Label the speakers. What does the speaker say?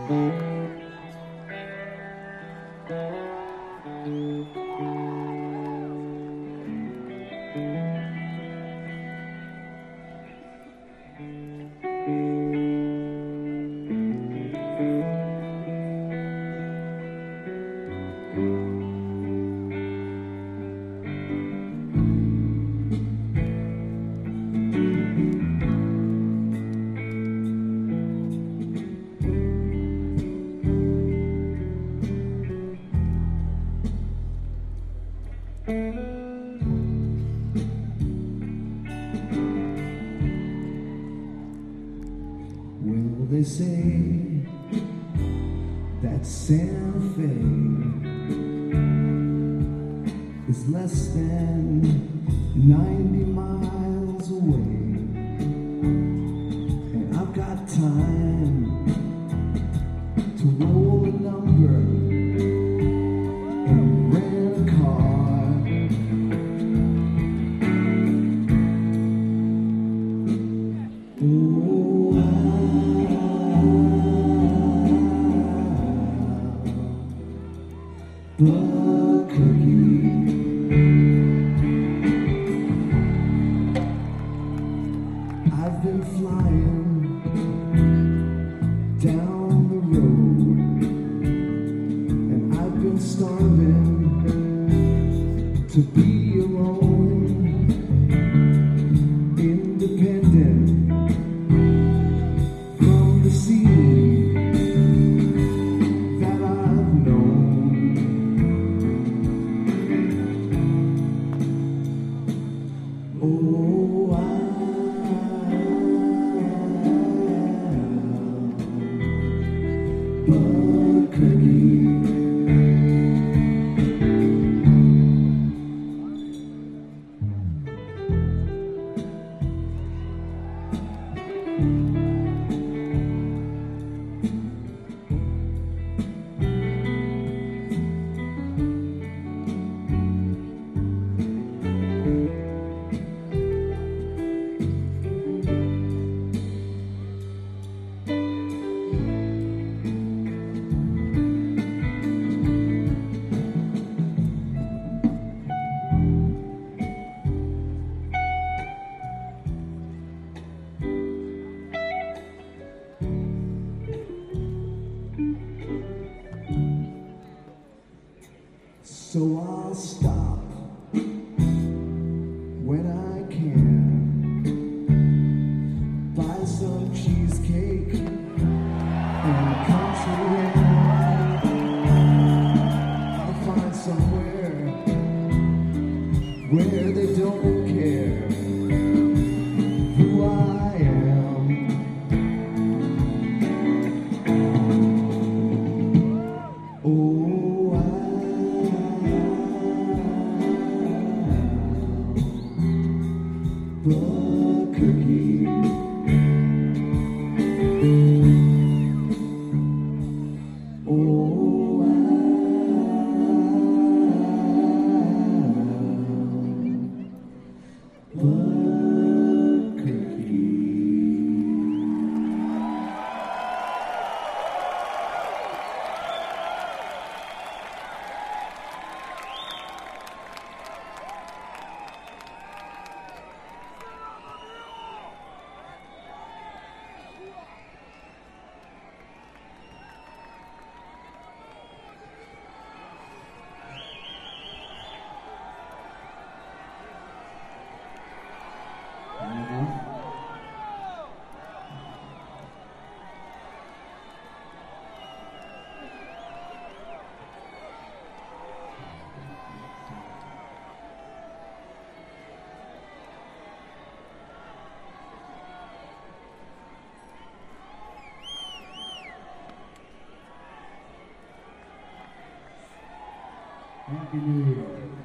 Speaker 1: Well, they say that Santa Fe is less than 90 miles away, and I've got time to roll a number and rent a car. Blood cookie. I've been flying down the road, and I've been starving to be alone, independent from the sea that I've known. Oh, blood cookie. So I'll stop when I can, buy some cheesecake and a country inn. I'll find somewhere where they don't care who I am. Oh, blood cookie. Oh, blood cookie. Happy New Year.